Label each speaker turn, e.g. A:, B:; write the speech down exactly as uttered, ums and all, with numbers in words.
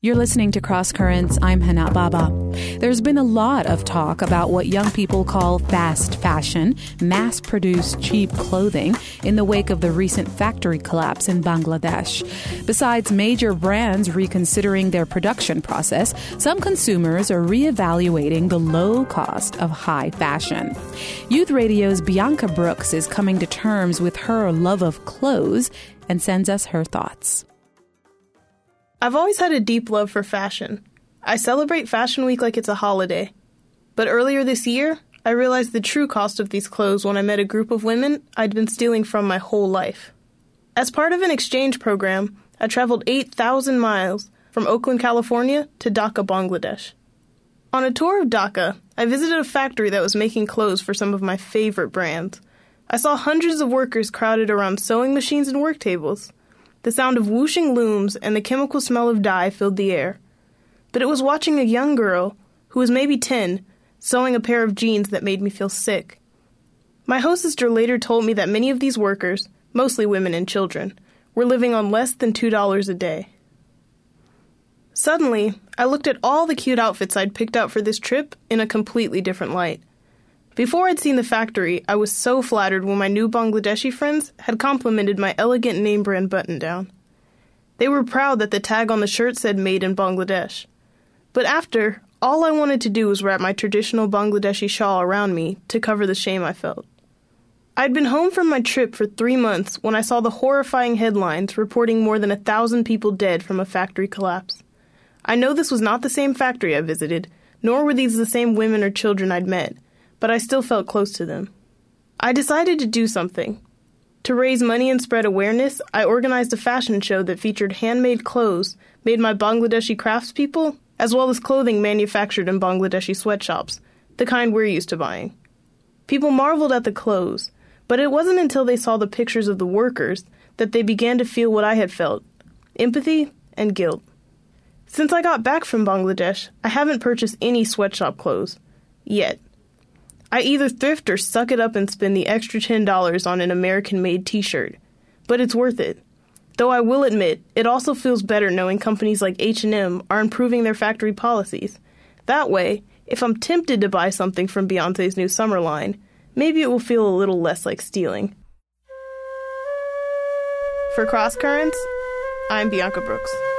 A: You're listening to Cross Currents. I'm Hana Baba. There's been a lot of talk about what young people call fast fashion, mass-produced cheap clothing, in the wake of the recent factory collapse in Bangladesh. Besides major brands reconsidering their production process, some consumers are reevaluating the low cost of high fashion. Youth Radio's Bianca Brooks is coming to terms with her love of clothes and sends us her thoughts.
B: I've always had a deep love for fashion. I celebrate Fashion Week like it's a holiday. But earlier this year, I realized the true cost of these clothes when I met a group of women I'd been stealing from my whole life. As part of an exchange program, I traveled eight thousand miles from Oakland, California to Dhaka, Bangladesh. On a tour of Dhaka, I visited a factory that was making clothes for some of my favorite brands. I saw hundreds of workers crowded around sewing machines and work tables. The sound of whooshing looms and the chemical smell of dye filled the air. But it was watching a young girl, who was maybe ten, sewing a pair of jeans that made me feel sick. My hostess later told me that many of these workers, mostly women and children, were living on less than two dollars a day. Suddenly, I looked at all the cute outfits I'd picked out for this trip in a completely different light. Before I'd seen the factory, I was so flattered when my new Bangladeshi friends had complimented my elegant name-brand button-down. They were proud that the tag on the shirt said Made in Bangladesh. But after, all I wanted to do was wrap my traditional Bangladeshi shawl around me to cover the shame I felt. I'd been home from my trip for three months when I saw the horrifying headlines reporting more than a thousand people dead from a factory collapse. I know this was not the same factory I visited, nor were these the same women or children I'd met, but I still felt close to them. I decided to do something. To raise money and spread awareness, I organized a fashion show that featured handmade clothes made by Bangladeshi craftspeople, as well as clothing manufactured in Bangladeshi sweatshops, the kind we're used to buying. People marveled at the clothes, but it wasn't until they saw the pictures of the workers that they began to feel what I had felt, empathy and guilt. Since I got back from Bangladesh, I haven't purchased any sweatshop clothes. Yet. I either thrift or suck it up and spend the extra ten dollars on an American-made t-shirt. But it's worth it. Though I will admit, it also feels better knowing companies like H and M are improving their factory policies. That way, if I'm tempted to buy something from Beyoncé's new summer line, maybe it will feel a little less like stealing. For Cross Currents, I'm Bianca Brooks.